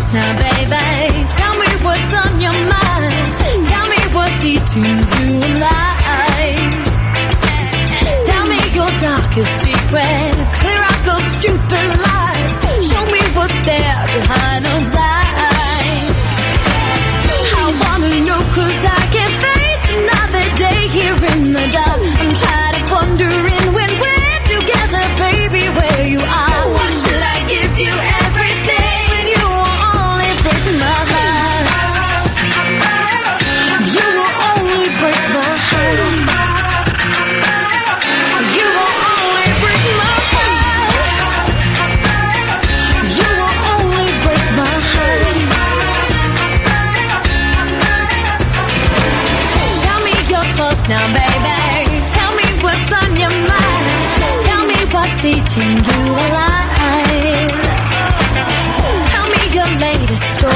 pulse now, baby. Tell me what's on your mind. Tell me what's eating you alive. Tell me your darkest secret. Clear out those stupid lies. Show me what's there behind those eyes. I wanna know 'cause I can't face another day here in the dark. I'm tired of wondering when we're together, baby, where you are. Why should I give you everything when you will only break my heart? You will only break my heart. You will only break my heart. You will only break my heart. Tell me your thoughts now, baby. Tell me what's on your mind. Tell me what's eating you alive. Tell me your latest story.